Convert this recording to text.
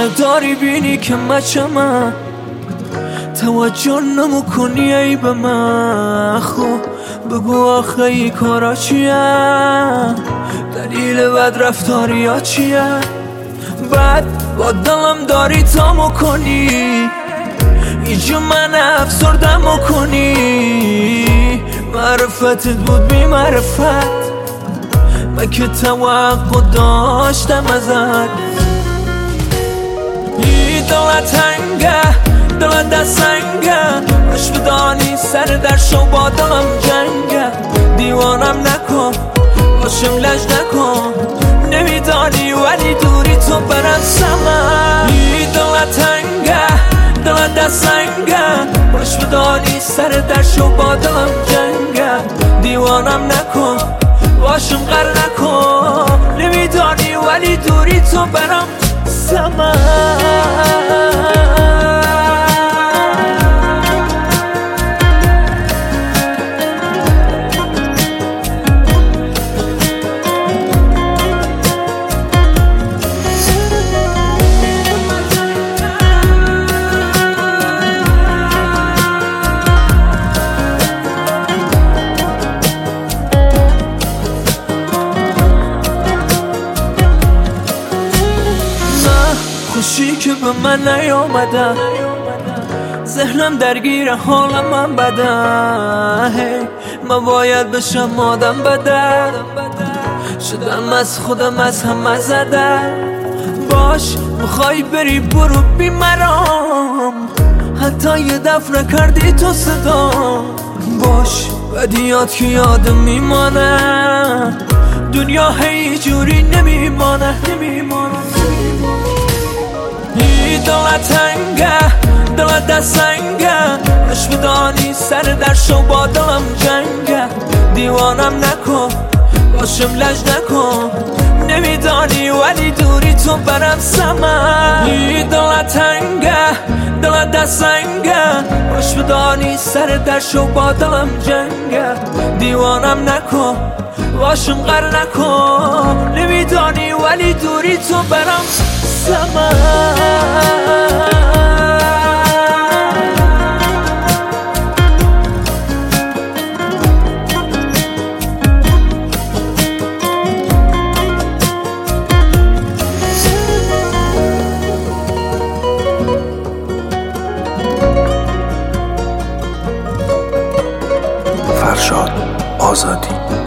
داری بینی که مچمم توجه نمیکنی ای به من. خب بگو آخه ای کارا چیه؟ دلیل بد رفتاری ها چیه؟ بعد با دلم داری تا مکنی اینجا من افسردم مکنی. معرفتت بود بی معرفت، من که توقع داشتم ازت. ای دلت تنگه دلت دستنگه، باش بدانی سر در شو با دلم جنگه. دیوانم نکن باشم لج نکن، نمیدانی ولی دوری تو برم سمم. ای دلت تنگه دلت دستنگه، باش بدانی سر در شو با دلم جنگه. دیوانم نکن باشم غر نکن، نمیدانی ولی دوری تو برم سمم. خوشی که به من نیامده، ذهنم درگیر حالم من بده. من باید بشم آدم بده، شدم از خودم از همه زده. باش میخوای بری برو بی مرام، حتی یه دفعه کردی تو صدا. باش بدیات که یادم میمانه، دنیا هی جوری نمیمانه. ای دلت تنگه دلت دستنگه، باش بدانی سر در شو با دلم جنگه. دیوانم نکن باشم لج نکن، نمیدانی ولی دوری تو برم سمم. ای دلت تنگه دلت دستنگه، باش بدانی سر در شو با دلم جنگه. دیوانم نکن باشم غر نکن، نمیدانی ولی دوری تو برم سمم. فرشاد آزادی.